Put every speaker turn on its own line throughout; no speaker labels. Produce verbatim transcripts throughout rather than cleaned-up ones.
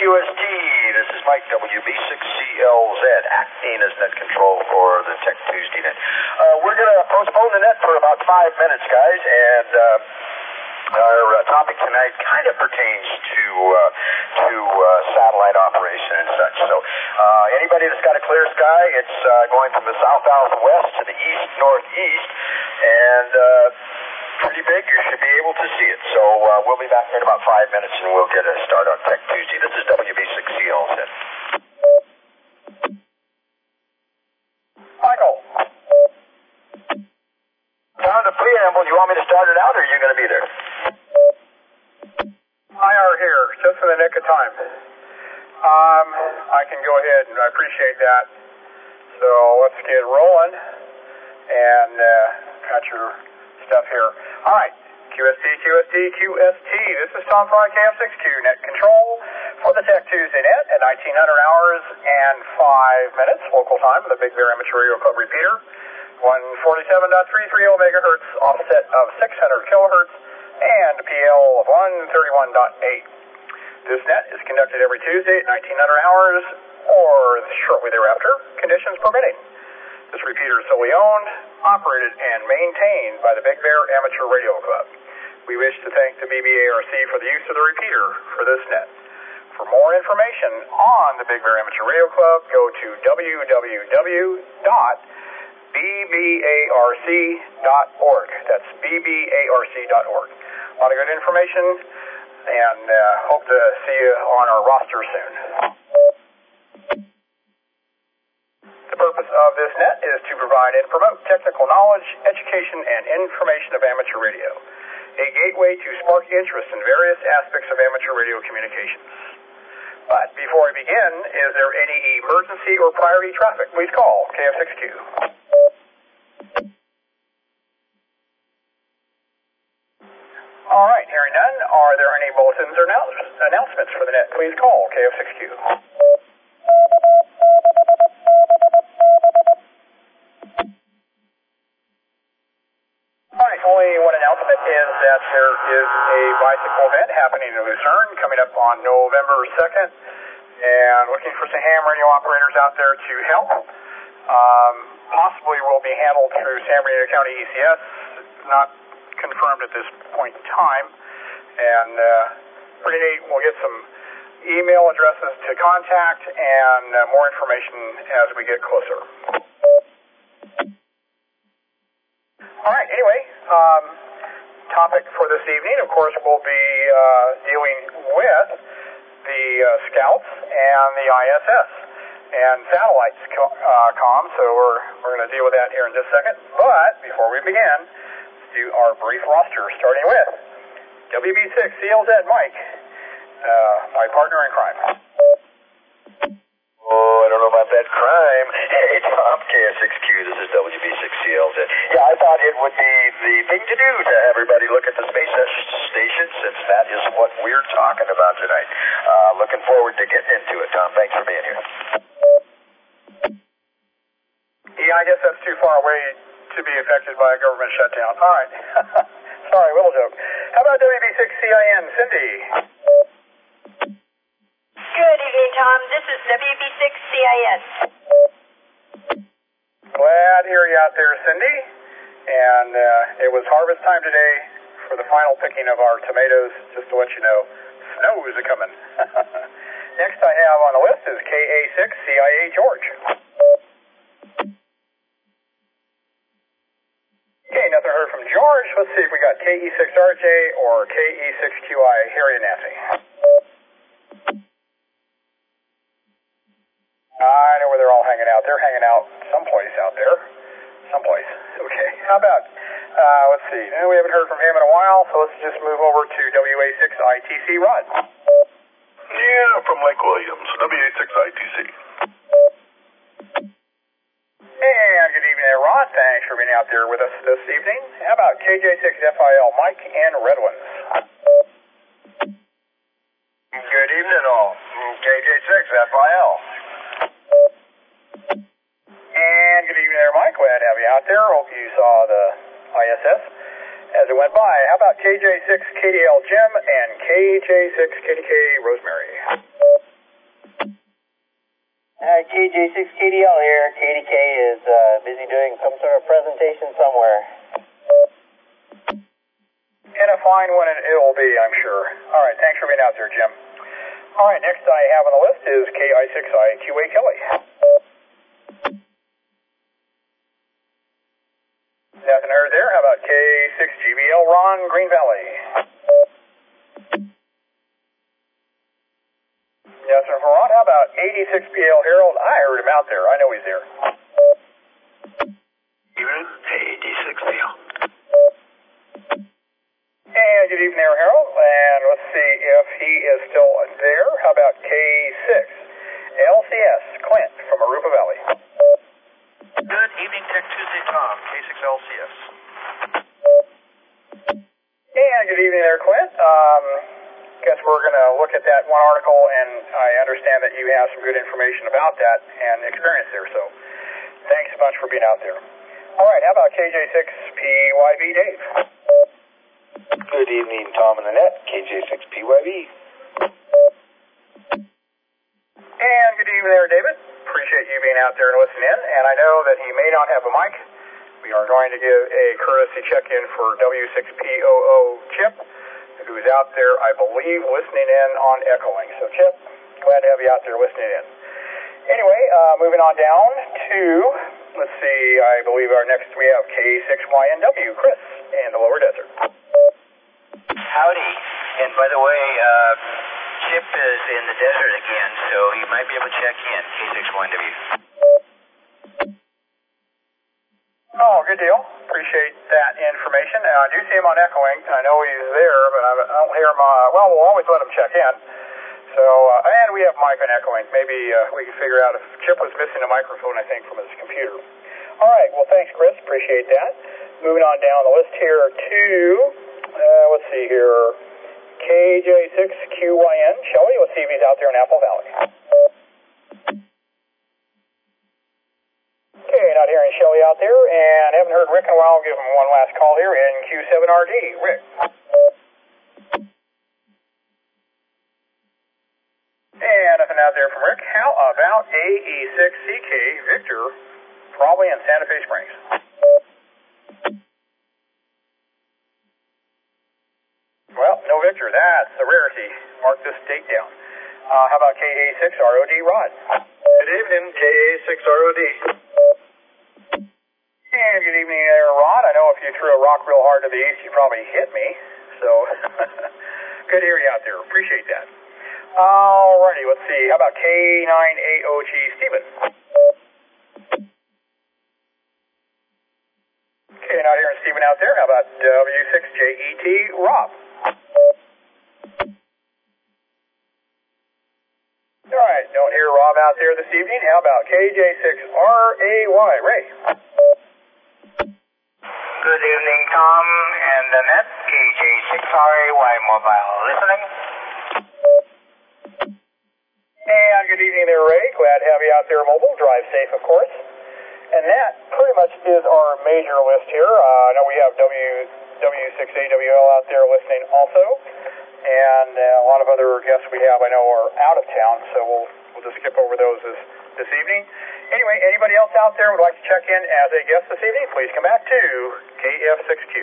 S T. This is Mike, W B six C L Z, acting as net control for the Tech Tuesday net. Uh, we're going to postpone the net for about five minutes, guys, and uh, our uh, topic tonight kind of pertains to uh, to uh, satellite operation and such. So uh, anybody that's got a clear sky, it's uh, going from the south-southwest to the east-northeast, and uh, pretty big. You should be able to see it. So uh, we'll be back in about five minutes, and we'll get a start on Tech Tuesday. This is W B six C L Z. Michael. Down to preamble. You want me to start it out, or are you going to be there?
I are here, just in the nick of time. Um, I can go ahead, and I appreciate that. So let's get rolling, and uh, got your stuff here. All right, Q S T, Q S T, Q S T. This is Tom Fry, K F six Q, net control for the Tech Tuesday net at nineteen hundred hours and five minutes local time with the Big Bear Amateur Radio Club repeater. one forty-seven point three three zero megahertz, offset of six hundred kilohertz, and P L of one thirty-one point eight. This net is conducted every Tuesday at nineteen hundred hours or shortly thereafter, conditions permitting. This repeater is solely owned, operated, and maintained by the Big Bear Amateur Radio Club. We wish to thank the B B A R C for the use of the repeater for this net. For more information on the Big Bear Amateur Radio Club, go to w w w dot b b a r c dot org. That's b b a r c dot org. A lot of good information, and uh, hope to see you on our roster soon. The purpose of this net is to provide and promote technical knowledge, education, and information of amateur radio, a gateway to spark interest in various aspects of amateur radio communications. But before we begin, is there any emergency or priority traffic? Please call K F six Q. All right, hearing none, are there any bulletins or announcements for the net? Please call K F six Q. All right, only one announcement is that there is a bicycle event happening in Lucerne coming up on November second, and looking for some ham radio operators out there to help. Um, possibly will be handled through San Bernardino County E C S, not confirmed at this point in time, and uh, pretty neat. We'll get some email addresses to contact and uh, more information as we get closer. All right, anyway, um, topic for this evening, of course, will be uh, dealing with the uh, Scouts and the I S S and satellites co uh, com, so we're, we're going to deal with that here in just a second. But before we begin, let's do our brief roster, starting with W B six C L Z Mike, uh, my partner in crime.
Oh, I don't know about that crime. Hey, Tom, K F six Q, this is W B six C L Z. Yeah, I thought it would be the thing to do to have everybody look at the space station, since that is what we're talking about tonight. Uh, looking forward to getting into it, Tom. Thanks for being here.
Yeah, I guess that's too far away to be affected by a government shutdown. All right. Sorry, little joke. How about W B six C I N, Cindy?
Good evening, Tom. This is W B six C I N.
Glad to hear you out there, Cindy. And uh, it was harvest time today for the final picking of our tomatoes, just to let you know. Snows are coming. Next I have on the list is K A six C I A George. Okay, nothing heard from George. Let's see if we got K E six R J or K E six Q I, Harry and Nancy. I know where they're all hanging out. They're hanging out someplace out there. Someplace. Okay. How about, uh, let's see. No, we haven't heard from him in a while, so let's just move over to W A six I T C Rod.
Yeah, from Lake Williams, W A six I T C.
And good evening there, Rod. Thanks for being out there with us this evening. How about K J six F I L, Mike and Redlands?
Good evening, all. K J six F I L.
And good evening there, Mike. Glad to have you out there. Hope you saw the I S S as it went by. How about K J six K D L Jim and K J six K D K Rosemary?
K J six K D L here. K D K is uh, busy doing some sort of presentation somewhere.
And a fine one it'll be, I'm sure. All right, thanks for being out there, Jim. All right, next I have on the list is K I six I Q A Kelly. Nothing heard there. How about K six G B L Ron Green Valley? Nothing for Ron. How about eighty-six P L Harold? I heard him out there. I know he's there.
Evening, eighty-six P L.
And good evening there, Harold. And let's see if he is still there. How about K six L C S Clint from Aruba Valley?
Good evening, Tech Tuesday, Tom, K six L C S.
And good evening there, Clint. Um, guess we're going to look at that one article, and I understand that you have some good information about that and experience there, so thanks a bunch for being out there. All right, how about K J six P Y B Dave?
Good evening, Tom and Annette, K J six P Y B.
And good evening there, David. Appreciate you being out there and listening in, and I know that he may not have a mic. We are going to give a courtesy check-in for W six P O O Chip, who is out there, I believe, listening in on echoing. So, Chip, glad to have you out there listening in. Anyway, uh, moving on down to, let's see, I believe our next, we have K six Y N W, Chris, in the Lower Desert.
Howdy. And by the way, uh, Chip is in the desert again, so you might be able to check in, K six Y N W.
Oh, good deal. Appreciate that information. Uh, I do see him on echoing. I know he's there, but I don't hear him. Uh, well, we'll always let him check in. So, uh, and we have mic on echoing. Maybe uh, we can figure out if Chip was missing a microphone, I think, from his computer. All right. Well, thanks, Chris. Appreciate that. Moving on down the list here to, uh, let's see here, K J six Q Y N. Shelley, let's see if he's out there in Apple Valley. Okay, not hearing Shelley out there, and haven't heard Rick in a while. I'll give him one last call here in Q seven R D. Rick. And nothing out there from Rick. How about A E six C K Victor, probably in Santa Fe Springs? Well, no Victor. That's a rarity. Mark this date down. Uh, how about K A six R O D Rod?
Good evening, K A six R O D.
And good evening there, Rod. I know if you threw a rock real hard to the east, you probably hit me. So, good to hear you out there. Appreciate that. Alrighty, let's see. How about K nine A O G Steven? Okay, not hearing Steven out there. How about W six J E T Rob? Alright, don't hear Rob out there this evening. How about K J six R A Y Ray?
Good evening, Tom and Annette, K J six R A Y Mobile. Listening?
And good evening there, Ray. Glad to have you out there mobile. Drive safe, of course. And that pretty much is our major list here. Uh, I know we have W, W six A W L out there listening also. And uh, a lot of other guests we have I know are out of town, so we'll, we'll just skip over those this, this evening. Anyway, anybody else out there would like to check in as a guest this evening, please come back to K F six Q.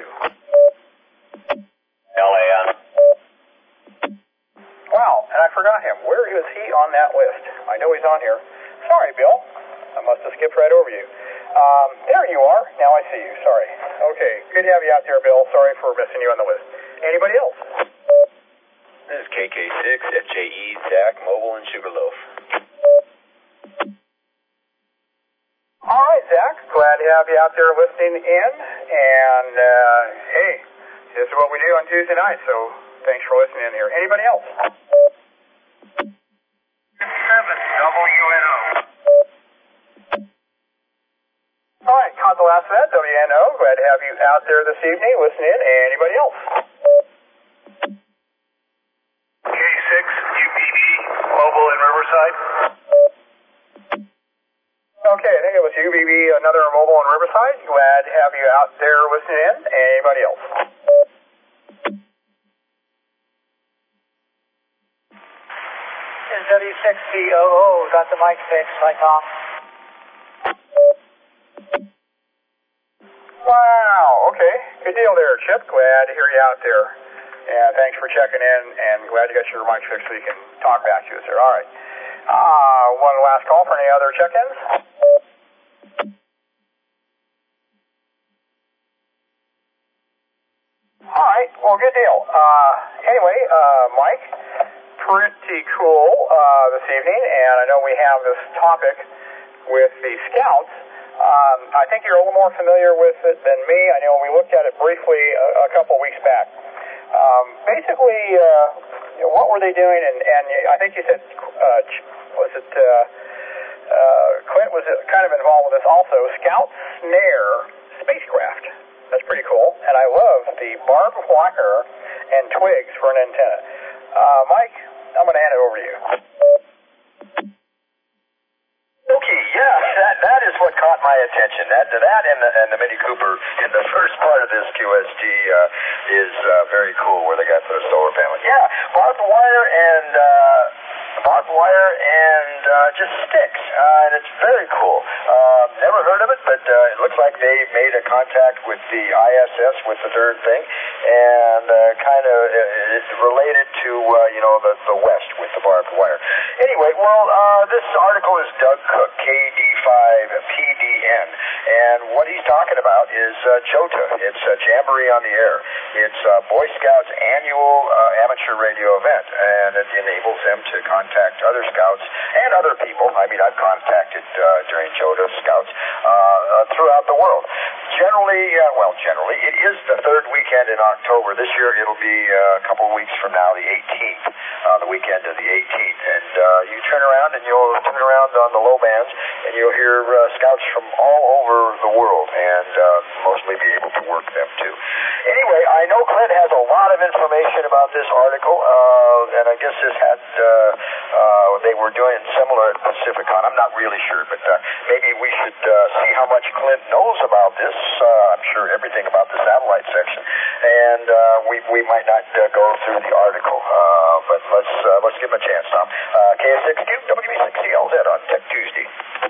L A N.
Wow, and I forgot him. Where is he on that list? I know he's on here. Sorry, Bill. I must have skipped right over you. Um, there you are. Now I see you. Sorry. Okay, good to have you out there, Bill. Sorry for missing you on the list. Anybody else?
This is K K six F J E, Zach, Mobile, and Sugarloaf.
All right, Zach. Glad to have you out there listening in. And, uh, hey, this is what we do on Tuesday night, so thanks for listening in here. Anybody else?
seven W N O.
All right, caught the last of that, W N O. Glad to have you out there this evening listening in. Anybody else?
K six U P D, Mobile in Riverside.
Okay, I think it was U B B, another mobile in Riverside. Glad to have you out there listening in. Anybody else?
This
is W six C O O. Got the mic fixed. Hi, Tom.
Wow, okay. Good deal there, Chip. Glad to hear you out there. And thanks for checking in, and glad you got your mic fixed so you can talk back to us there. All right. Uh, one last call for any other check-ins? All right, well, good deal. Uh, anyway, uh, Mike, pretty cool uh, this evening, and I know we have this topic with the Scouts. Um, I think you're a little more familiar with it than me. I know we looked at it briefly a, a couple weeks back. Um, basically, uh, you know, what were they doing? And, and I think you said, uh, was it uh, uh, Clint was kind of involved with this also. Scout Snare spacecraft. That's pretty cool. And I love the barbed wire and twigs for an antenna. Uh, Mike, I'm going to hand it over to you.
Okay, yeah, that that is what caught my attention. That that and the and the Mini Cooper in the first part of this Q S T uh, is uh, very cool, where they got the solar panel. Yeah, barbed wire and uh, barbed wire and uh, just sticks, uh, and it's very cool. Uh, never heard of it, but uh, it looks like they made a contact with the I S S with the darn thing, and uh, kind of uh, it's related to uh, you know the the West with the barbed wire. Anyway, well, uh, this article is Doug Cook, K D five P D N, and what he's talking about is uh, JOTA. It's uh, Jamboree on the Air. It's uh, Boy Scouts' annual uh, amateur radio event, and it enables them to contact other scouts and other people. I mean, I've contacted uh, during JOTA scouts uh, uh, throughout the world. Generally, uh, well, generally, it is the third weekend in October. This year, it'll be uh, a couple of weeks from now, the eighteenth, uh, the weekend of the eighteenth. And uh, you turn around and you'll turn around on the low bands, and you'll hear uh, scouts from all over the world, and uh, mostly be able to work them too. Anyway, I know Clint has a lot of information about this article, uh, and I guess this had uh, uh, they were doing similar at Pacificon. I'm not really sure, but uh, maybe we should uh, see how much Clint knows about this. Uh, I'm sure everything about the satellite section, and uh, we we might not uh, go through the article, uh, but let's uh, let's give him a chance, Tom. Uh, K S six Q, W B six C L Z on Tech Tuesday.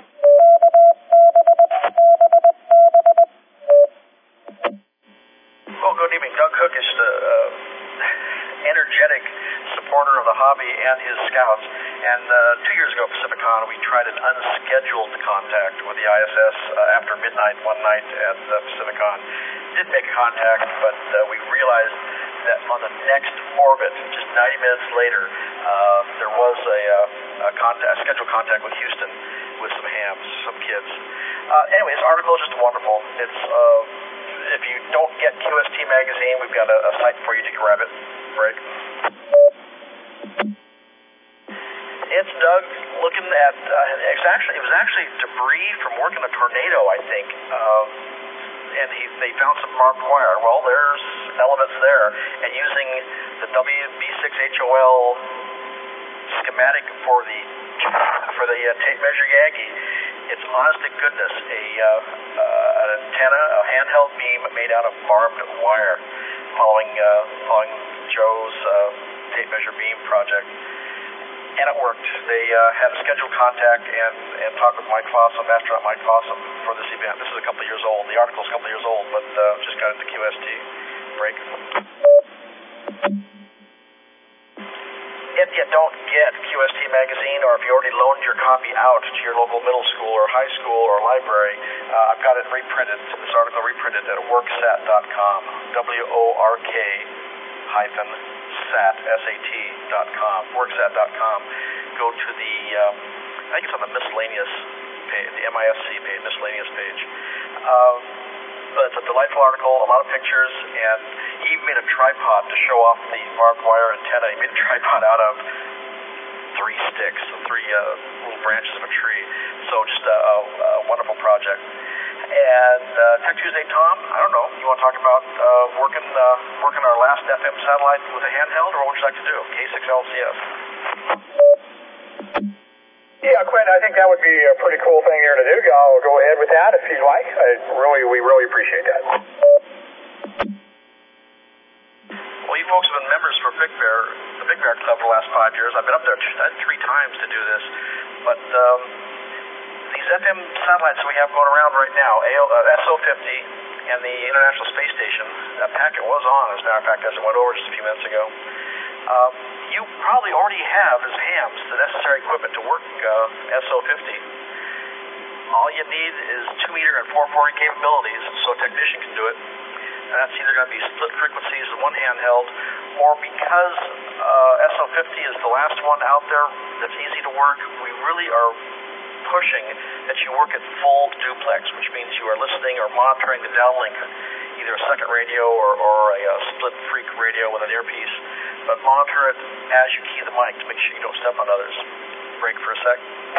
Well, good evening. Doug Cook is the uh, energetic supporter of the hobby and his scouts. And uh, two years ago at Pacificon, we tried an unscheduled contact with the I S S uh, after midnight one night at uh, Pacificon. Did make a contact, but uh, we realized that on the next orbit, just ninety minutes later, uh, there was a, uh, a, contact, a scheduled contact with Houston with some hams, some kids. Uh, anyway, this article is just wonderful. It's uh, if you don't get Q S T magazine, we've got a, a site for you to grab it. Break. It's Doug looking at. Uh, it's actually it was actually debris from working a tornado, I think. Uh, and he, they found some barbed wire. Well, there's elements there, and using the W B six H O L schematic for the for the uh, tape measure Yankee, it's honest to goodness a uh, uh, an antenna, a handheld beam made out of barbed wire, following uh, following Joe's uh, tape measure beam project. And it worked. They uh, had a scheduled contact and, and talked with Mike Fossum, astronaut Mike Fossum, for this event. This is a couple of years old. The article's a couple of years old, but uh, just got into Q S T. Break. If you don't get Q S T magazine, or if you already loaned your copy out to your local middle school or high school or library, uh, I've got it reprinted, this article reprinted at worksat dot com, W O R K hyphen sat, S A T dot com, worksat dot com. Go to the, um, I think it's on the miscellaneous page, the M I S C page, miscellaneous page. Um, but it's a delightful article, a lot of pictures, and he even made a tripod to show off the barbed wire antenna. He made a tripod out of three sticks, three uh, little branches of a tree. So just a, a, a wonderful project. And uh, Tech Tuesday, Tom, I don't know, you want to talk about uh, working uh, working our last F M satellite with a handheld, or what would you like to do? K six L C S.
Yeah, Quinn, I think that would be a pretty cool thing here to do. I'll go ahead with that if you'd like. I really, we really appreciate that.
Well, you folks have been members for Big Bear, the Big Bear Club for the last five years. I've been up there three times to do this. But um, these F M satellites that we have going around right now, S O fifty and the International Space Station, that packet was on, as a matter of fact, as it went over just a few minutes ago. Uh, you probably already have, as hams, the necessary equipment to work uh, S O fifty. All you need is two meter and four forty capabilities, so a technician can do it. And that's either going to be split frequencies in one handheld, or because uh, S O fifty is the last one out there that's easy to work, we really are pushing that you work at full duplex, which means you are listening or monitoring the downlink, either a second radio or, or a, a split freak radio with an earpiece, but monitor it as you key the mic to make sure you don't step on others. Break for a sec.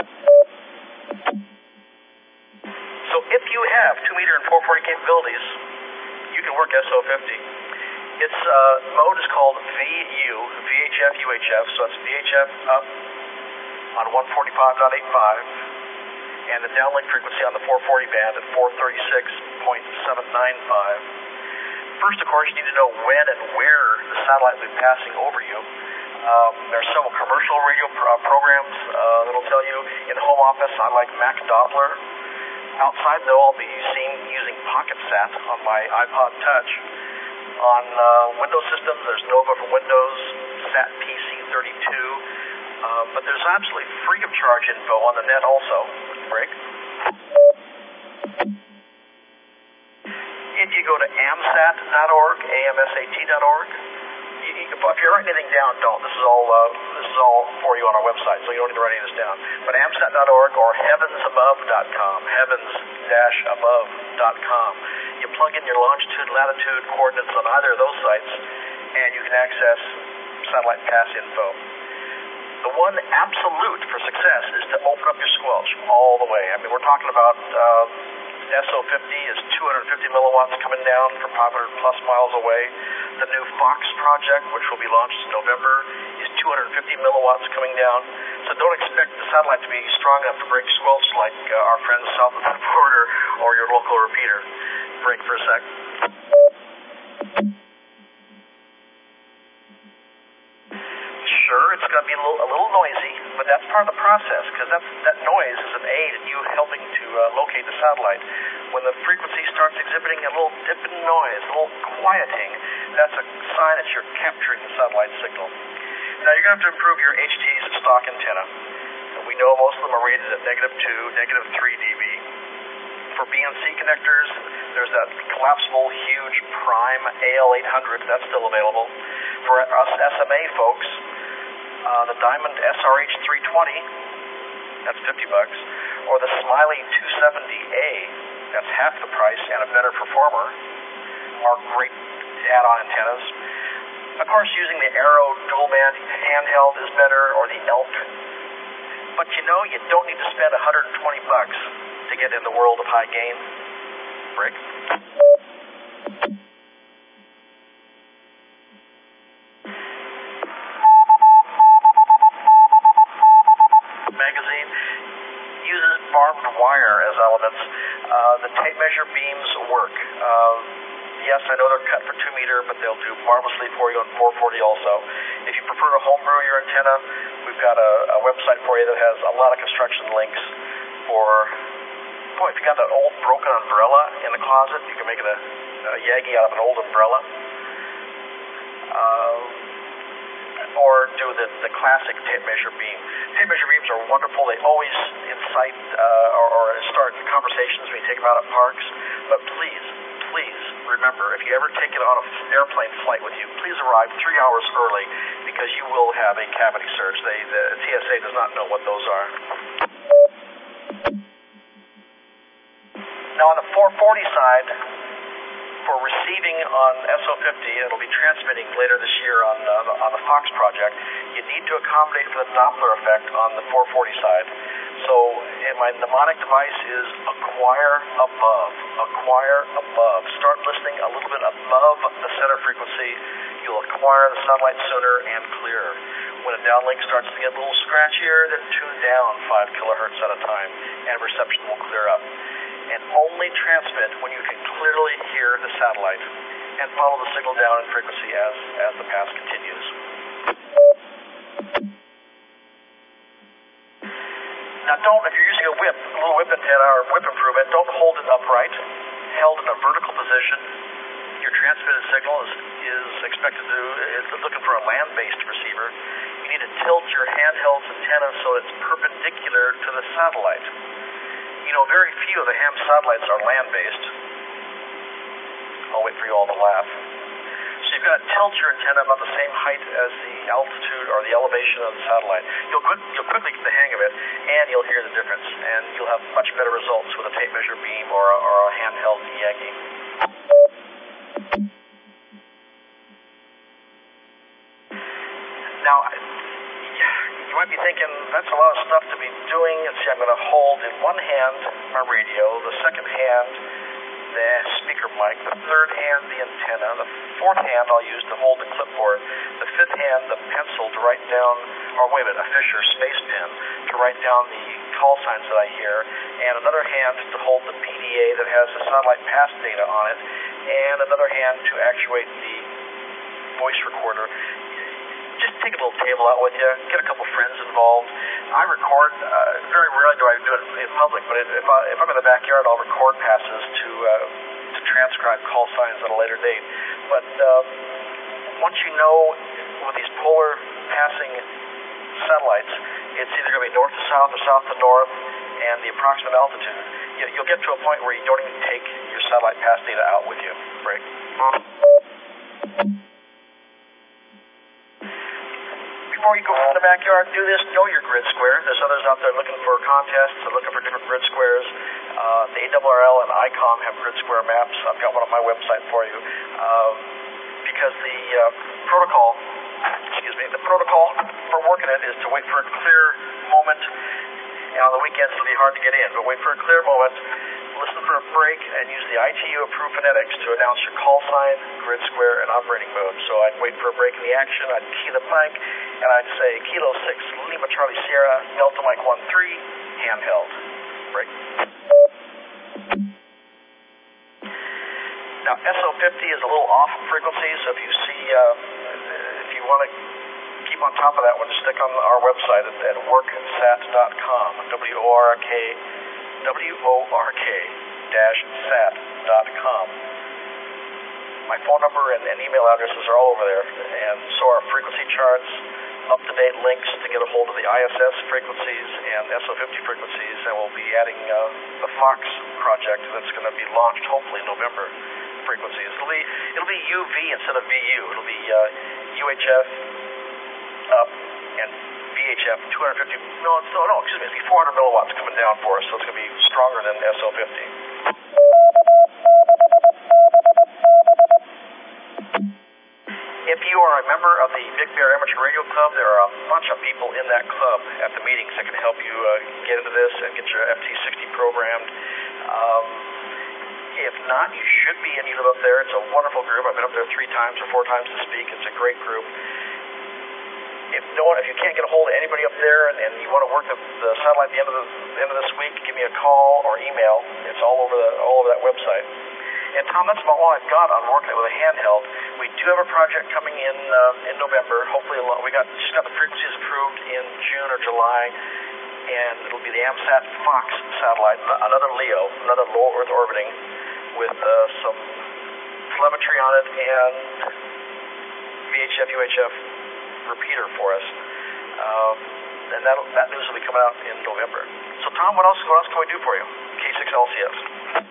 So if you have two meter and four forty capabilities, you can work S O fifty. Its uh, mode is called V U, V H F U H F, so it's V H F up on one forty-five point eight five, and the downlink frequency on the four forty band at four thirty-six point seven nine five. First, of course, you need to know when and where the satellite will be passing over you. Um, there are several commercial radio pro uh, programs uh, that will tell you. In home office, I like Mac Doppler. Outside, though, I'll be seen using PocketSat on my iPod Touch. On uh, Windows systems, there's Nova for Windows, Sat P C thirty-two, uh, but there's absolutely free of charge info on the net also. Break. If you go to amsat dot org, A M S A T dot org, you, you, if you're writing anything down, don't. This is all uh, this is all for you on our website, so you don't need to write any of this down. But amsat dot org or heavens above dot com, heavens dash above dot com. You plug in your longitude, latitude coordinates on either of those sites, and you can access satellite pass info. The one absolute for success is to open up your squelch all the way. I mean, we're talking about uh, S O fifty is two hundred fifty milliwatts coming down from five hundred plus miles away. The new Fox project, which will be launched in November, is two hundred fifty milliwatts coming down. So don't expect the satellite to be strong enough to break squelch like uh, our friends south of the border or your local repeater. Break for a sec. Sure, it's going to be a little, a little noisy, but that's part of the process, because that noise is an aid in you helping to uh, locate the satellite. When the frequency starts exhibiting a little dip in noise, a little quieting, that's a sign that you're capturing the satellite signal. Now, you're going to have to improve your H T's stock antenna. We know most of them are rated at negative two, negative three dB. For B N C connectors, there's that collapsible, huge Prime A L eight hundred. That's still available. For us S M A folks, uh, the Diamond S R H three twenty, that's fifty bucks, or the Smiley two seventy A, that's half the price and a better performer, are great add-on antennas. Of course, using the Arrow dual-band handheld is better, or the Elk. But you know, you don't need to spend one hundred twenty bucks to get in the world of high gain. Break. Magazine uses barbed wire as elements. Uh, the tape measure beams work. Uh, yes, I know they're cut for two meter, but they'll do marvelously for you on four forty also. If you prefer to homebrew your antenna, we've got a, a website for you that has a lot of construction links for. Boy, if you got that old broken umbrella in the closet, you can make it a, a Yagi out of an old umbrella. Uh, or do the, the classic tape measure beam. Tape measure beams are wonderful. They always incite uh, or, or start conversations when you take them out at parks. But please, please remember, if you ever take it on an airplane flight with you, please arrive three hours early, because you will have a cavity surge. They, the T S A does not know what those are. Now on the four forty side, for receiving on S O fifty, it'll be transmitting later this year on, uh, the, on the Fox project, you need to accommodate for the Doppler effect on the four forty side. So my mnemonic device is acquire above, acquire above. Start listening a little bit above the center frequency. You'll acquire the satellite sooner and clearer. When a downlink starts to get a little scratchier, then tune down five kilohertz at a time, and reception will clear up. And only transmit when you can clearly hear the satellite. and follow the signal down in frequency as, as the pass continues. Now don't, if you're using a whip, a little whip antenna or whip improvement, don't hold it upright. Held in a vertical position, your transmitted signal is, is expected to, is looking for a land-based receiver. You need to tilt your handheld's antenna so it's perpendicular to the satellite. You know, very few of the ham satellites are land-based. I'll wait for you all to laugh. So you've got to tilt your antenna about the same height as the altitude or the elevation of the satellite. You'll, you'll quickly get the hang of it, and you'll hear the difference, and you'll have much better results with a tape measure beam or a, or a handheld Yagi. Now, you might be thinking, that's a lot of stuff to be doing. See, I'm going to hold in one hand my radio, the second hand the speaker mic, the third hand the antenna, the fourth hand I'll use to hold the clipboard, the fifth hand the pencil to write down, or wait a minute, a Fisher space pen to write down the call signs that I hear, and another hand to hold the P D A that has the satellite pass data on it, and another hand to actuate the voice recorder. Just take a little table out with you, get a couple friends involved. I record, uh, very rarely do I do it in public, but if, I, if I'm in the backyard, I'll record passes to uh, to transcribe call signs at a later date. But um, once you know with these polar passing satellites, it's either going to be north to south or south to north, and the approximate altitude, you, you'll get to a point where you don't even take your satellite pass data out with you. Break. Before you go in the backyard, do this, know your grid square. There's others out there looking for contests and looking for different grid squares. Uh, the A R R L and I COM have grid square maps. I've got one on my website for you. Um, because the uh, protocol, excuse me, the protocol for working it is to wait for a clear moment. And on the weekends it'll be hard to get in, but wait for a clear moment, listen for a break, and use the I T U-approved phonetics to announce your call sign, grid square, and operating mode. So I'd wait for a break in the action, I'd key the mic, and I'd say Kilo six, Lima Charlie Sierra, Delta Mic one three, handheld. Break. Now S O fifty is a little off frequency, so if you see, uh, if you want to keep on top of that one, stick on our website at, at worksat dot com, W O R K, W O R K dash sat dot com. My phone number and, and email addresses are all over there, and so are frequency charts, up-to-date links to get a hold of the I S S frequencies and S O fifty frequencies, and we'll be adding uh, the Fox project that's going to be launched hopefully in November frequencies. It'll be it'll be U V instead of V U. It'll be uh, U H F up and V H F two hundred fifty. No, it's, no, no, excuse me. It'll be four hundred milliwatts coming down for us, so it's going to be stronger than S O fifty. If you are a member of the Big Bear Amateur Radio Club, there are a bunch of people in that club at the meetings that can help you uh, get into this and get your F T sixty programmed. Um, if not, you should be, and you live up there. It's a wonderful group. I've been up there three times or four times to speak. It's a great group. If no one, if you can't get a hold of anybody up there, and, and you want to work the, the satellite at the end of the end of this week, give me a call or email. It's all over the all over that website. And Tom, that's about all I've got on working with a handheld. We do have a project coming in uh, in November. Hopefully, we got just got the frequencies approved in June or July, and it'll be the AMSAT Fox satellite, another LEO, another low Earth orbiting, with uh, some telemetry on it and V H F U H F repeater for us. Um, and that that news will be coming out in November. So, Tom, what else? What else can we do for you? K six L C S.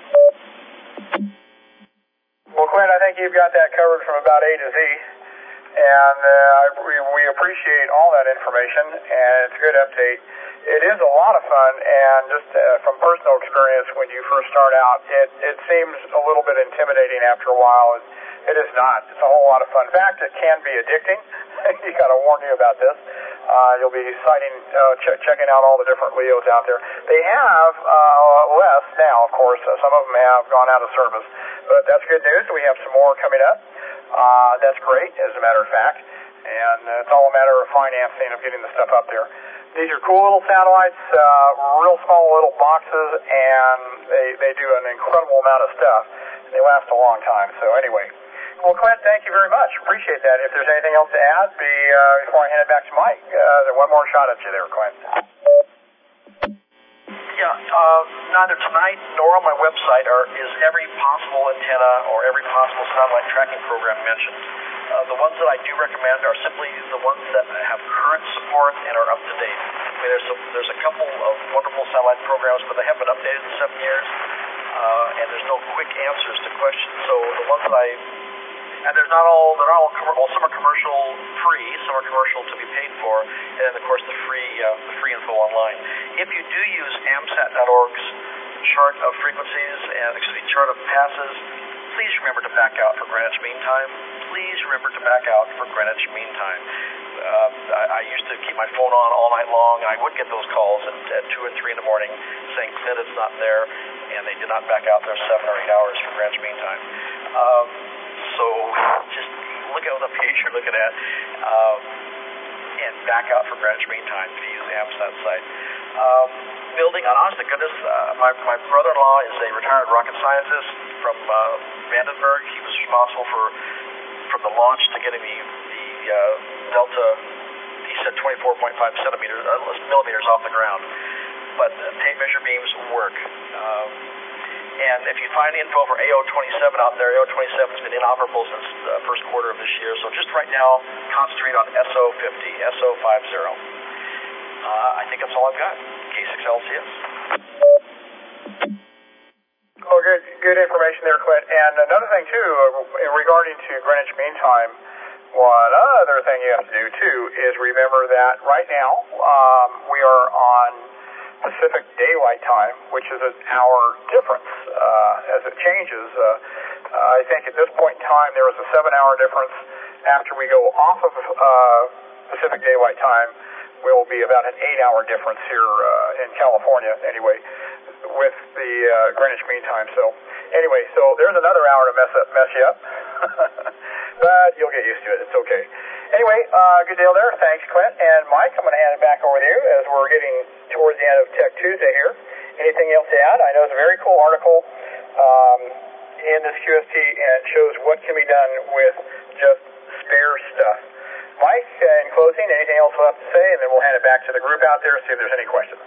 Well, Quinn, I think you've got that covered from about A to Z, and uh, we, we appreciate all that information, and it's a good update. It is a lot of fun, and just uh, from personal experience, when you first start out, it, it seems a little bit intimidating after a while. It, it is not. It's a whole lot of fun. In fact, it can be addicting. You got to warn you about this. Uh, you'll be citing, uh, ch- checking out all the different LEOs out there. They have uh, less now, of course. Uh, some of them have gone out of service. But that's good news. We have some more coming up. Uh, that's great, as a matter of fact. And uh, it's all a matter of financing, of getting the stuff up there. These are cool little satellites, uh, real small little boxes, and they, they do an incredible amount of stuff. They last a long time. So anyway, Well, Clint, thank you very much. Appreciate that. If there's anything else to add be, uh, before I hand it back to Mike, uh, there's one more shot at you there, Clint.
Yeah, uh, neither tonight nor on my website are, is every possible antenna or every possible satellite tracking program mentioned. Uh, the ones that I do recommend are simply the ones that have current support and are up to date. I mean, there's a, there's a couple of wonderful satellite programs, but they haven't been updated in seven years, uh, and there's no quick answers to questions. So the ones that I And there's not all, they're not all, well, some are commercial free, some are commercial to be paid for, and then of course the free, uh, the free info online. If you do use AMSAT dot org's chart of frequencies, and excuse me, chart of passes, please remember to back out for Greenwich Mean Time. Please remember to back out for Greenwich Mean Time. Uh, I, I used to keep my phone on all night long, and I would get those calls at, at two and three in the morning saying Clint is not there, and they did not back out their seven or eight hours for Greenwich Mean Time. Um, So just look at the page you're looking at um, and back out for Greenwich Mean Time to use the AMSAT site. Um, building on, honest to goodness, uh, my, my brother-in-law is a retired rocket scientist from uh, Vandenberg. He was responsible for from the launch to getting the, the uh, Delta, he said twenty-four point five centimeters, uh, millimeters off the ground. But uh, tape measure beams work. Um, And if you find info for A O twenty-seven out there, A O twenty-seven has been inoperable since the first quarter of this year. So just right now, concentrate on S O fifty, S O fifty. Uh, I think that's all I've got. K six L C S.
Oh, good, good information there, Clint. And another thing too, uh, regarding to Greenwich Mean Time, one other thing you have to do too is remember that right now um, we are on Pacific Daylight Time, which is an hour difference. Uh, as it changes, uh, uh, I think at this point in time there is a seven-hour difference. After we go off of uh, Pacific Daylight Time, we will be about an eight-hour difference here uh, in California, anyway, with the uh, Greenwich Mean Time. So, anyway, so there's another hour to mess up, mess you up, but you'll get used to it. It's okay. Anyway, uh, good deal there. Thanks, Clint. And Mike, I'm going to hand it back over to you as we're getting towards the end of Tech Tuesday here. Anything else to add? I know it's a very cool article um, in this Q S T, and it shows what can be done with just spare stuff. Mike, uh, in closing, anything else left to say, and then we'll hand it back to the group out there and see if there's any questions.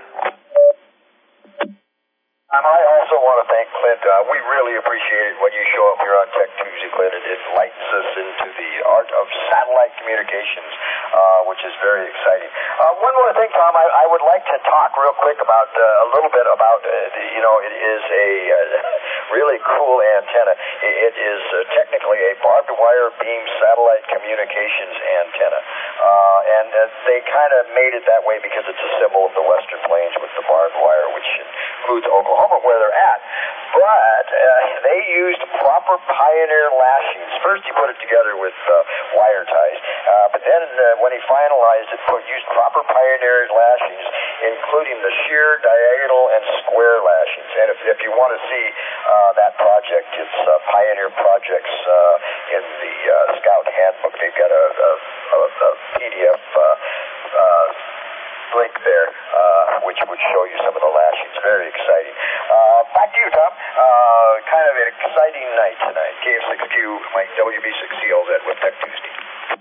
And I also want to thank Clint. Uh, we really appreciate it when you show up here on Tech Tuesday, Clint. It enlightens us into the art of satellite communications, uh, which is very exciting. Uh, one more thing, Tom, I, I would like to talk real quick about uh, a little bit about, uh, the, you know, it is a uh, really cool antenna. It, it is uh, technically a barbed wire beam satellite communications antenna. Uh, and uh, they kind of made it that way because it's a symbol of the Western Plains with the barbed wire, which includes Oklahoma, where they're at. But uh, they used proper Pioneer lashings. First, he put it together with uh, wire ties, uh, but then uh, when he finalized it, put used proper Pioneer lashings, including the shear, diagonal, and square lashings. And if, if you want to see uh, that project, it's uh, Pioneer Projects uh, in the uh, Scout Handbook. They've got a, a, a, a P D F uh, uh, link there, uh, which would show you some of the lashings. Very exciting. Uh, back to you, Tom. Uh, kind of an exciting night tonight. K F six Q, Mike W B six C L Z with Tech Tuesday.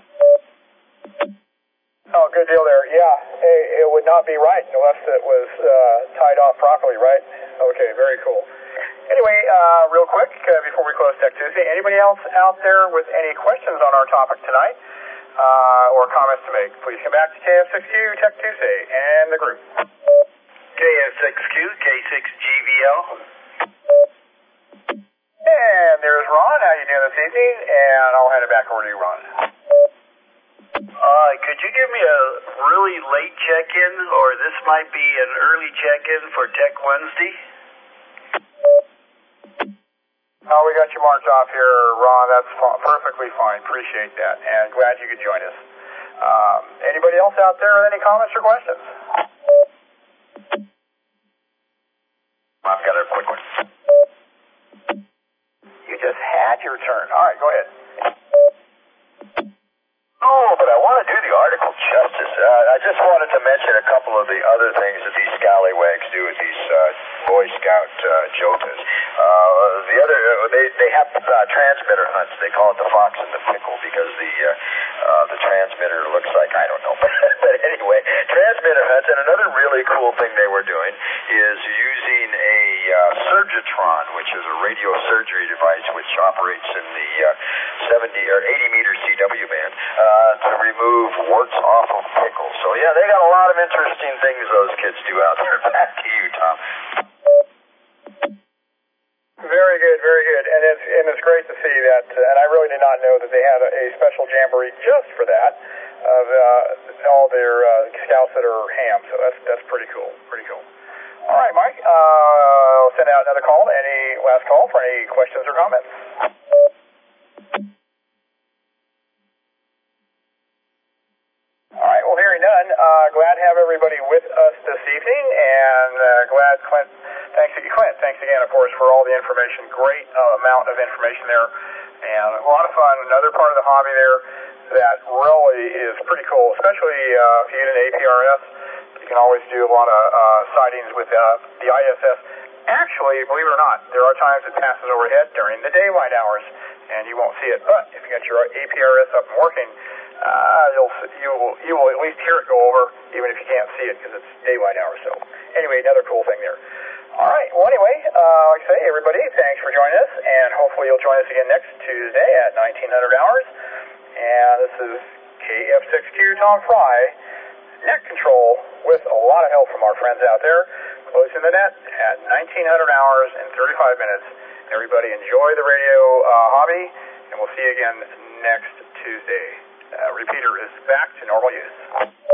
Oh, good deal there. Yeah, it, it would not be right unless it was uh, tied off properly, right? Okay, very cool. Anyway, uh, real quick, uh, before we close Tech Tuesday, anybody else out there with any questions on our topic tonight? Uh, or comments to make, please come back to K F six Q Tech Tuesday and the group.
K F six Q, K six G V L.
And there's Ron. How you doing this evening? And I'll hand it back over to you, Ron.
Uh, could you give me a really late check-in, or this might be an early check-in for Tech Wednesday?
Oh, we got you marked off here, Ron. That's f- perfectly fine. Appreciate that. And glad you could join us. Um, anybody else out there with any comments or questions?
I've got a quick one.
You just had your turn. All right, go ahead.
Oh, but I want to do the article justice. Uh, I just wanted to mention a couple of the other things that these scallywags do with these uh, Boy Scout uh, jotas. Uh, the other, uh, they they have uh, transmitter hunts. They call it the fox and the pickle because the uh, uh, the transmitter looks like, I don't know, but anyway, transmitter hunts. And another really cool thing they were doing is using a uh, Surgitron, which is a radio surgery device which operates in the uh, seventy or eighty meter C W band. Uh, Uh, to remove warts off of pickles. So yeah, they got a lot of interesting things those kids do out there. Back to you, Tom.
Very good, very good, and it's and it's great to see that. Uh, and I really did not know that they had a, a special jamboree just for that of uh, all their uh, scouts that are ham. So that's that's pretty cool, pretty cool. All right, Mike. Uh, I'll send out another call. Any last call for any questions or comments? All right, well, hearing none, uh, glad to have everybody with us this evening, and uh, glad Clint, thanks again, Clint, thanks again, of course, for all the information. Great uh, amount of information there, and a lot of fun. Another part of the hobby there that really is pretty cool, especially uh, if you get an A P R S. You can always do a lot of uh, sightings with uh, the I S S. Actually, believe it or not, there are times it passes overhead during the daylight hours, and you won't see it. But if you got your A P R S up and working, Uh, you'll, you will you will at least hear it go over, even if you can't see it because it's daylight hours. So, anyway, another cool thing there. All right. Well, anyway, uh, like I say, everybody, thanks for joining us, and hopefully you'll join us again next Tuesday at nineteen hundred hours. And this is K F six Q Tom Fry, net control with a lot of help from our friends out there, closing the net at nineteen hundred hours and thirty-five minutes. Everybody, enjoy the radio uh, hobby, and we'll see you again next Tuesday. Uh, repeater is back to normal use.